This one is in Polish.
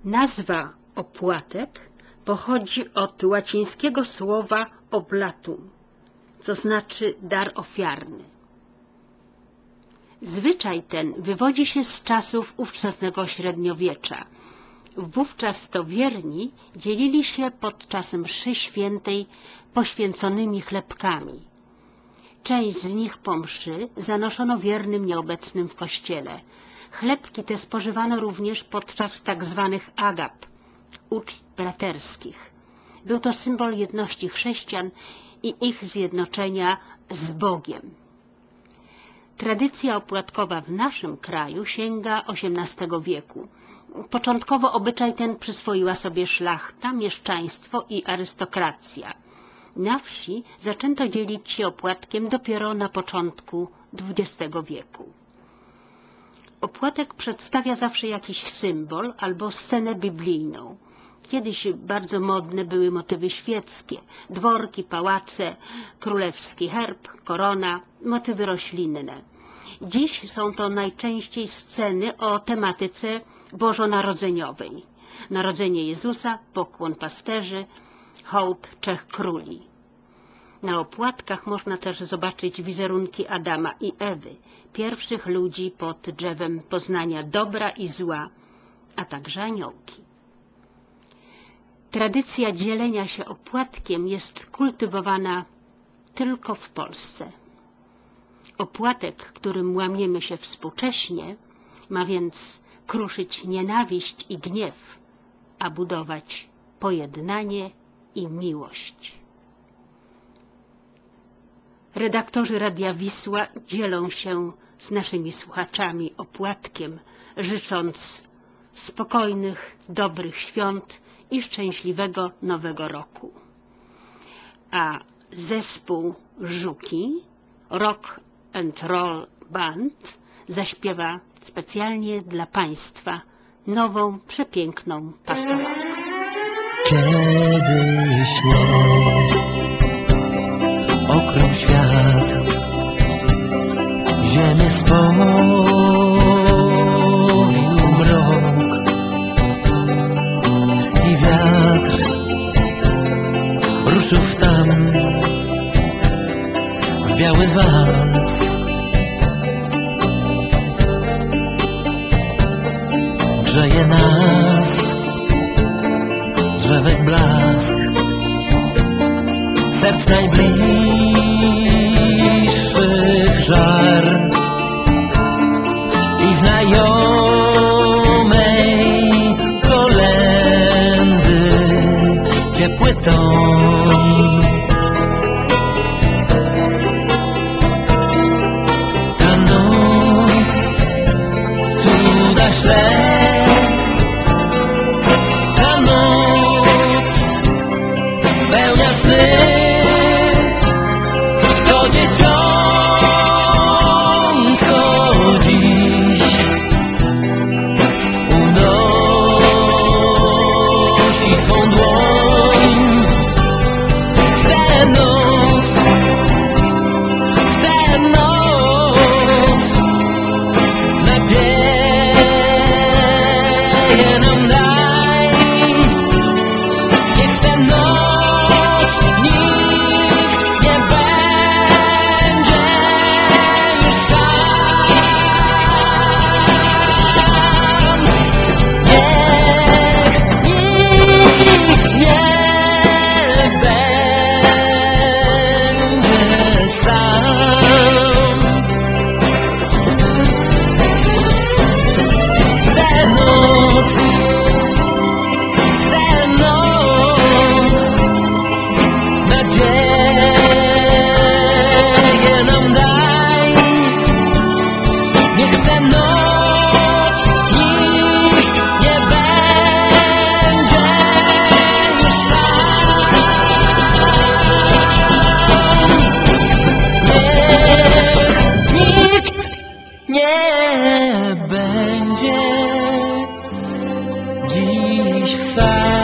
Nazwa opłatek pochodzi od łacińskiego słowa oblatum, co znaczy dar ofiarny. Zwyczaj ten wywodzi się z czasów ówczesnego średniowiecza. Wówczas to wierni dzielili się podczas mszy świętej poświęconymi chlebkami. Część z nich po mszy zanoszono wiernym nieobecnym w kościele. Chlebki te spożywano również podczas tzw. agap, uczt braterskich. Był to symbol jedności chrześcijan i ich zjednoczenia z Bogiem. Tradycja opłatkowa w naszym kraju sięga XVIII wieku. Początkowo obyczaj ten przyswoiła sobie szlachta, mieszczaństwo i arystokracja. Na wsi zaczęto dzielić się opłatkiem dopiero na początku XX wieku. Opłatek przedstawia zawsze jakiś symbol albo scenę biblijną. Kiedyś bardzo modne były motywy świeckie, dworki, pałace, królewski herb, korona, motywy roślinne. Dziś są to najczęściej sceny o tematyce bożonarodzeniowej. Narodzenie Jezusa, pokłon pasterzy, hołd trzech króli. Na opłatkach można też zobaczyć wizerunki Adama i Ewy, pierwszych ludzi pod drzewem poznania dobra i zła, a także aniołki. Tradycja dzielenia się opłatkiem jest kultywowana tylko w Polsce. Opłatek, którym łamiemy się współcześnie, ma więc kruszyć nienawiść i gniew, a budować pojednanie i miłość. Redaktorzy Radia Wisła dzielą się z naszymi słuchaczami opłatkiem, życząc spokojnych, dobrych świąt i szczęśliwego Nowego Roku. A zespół Żuki, Rock and Roll Band, zaśpiewa specjalnie dla Państwa nową, przepiękną pastorałkę. Kiedy śnieg okrył świat, ziemię spowił mrok i wiatr ruszył w tam, w biały wals. Grzeje nas drzewek blask, serc najbliższych żar i znajomej kolędy ciepły ton. Ta noc cuda śle, ta noc spełnia sny. To dzieciątko dziś unosi swą dłoń w tę noc, w tę noc nadzieję nam daj. Niech tę noc nikt nie będzie już sam. Niech nikt nie będzie sam. W tę noc, w tę noc nadzieję nam daj. Niech w tę noc nikt nie będzie już sam. Niech nikt nie będzie dziś sam.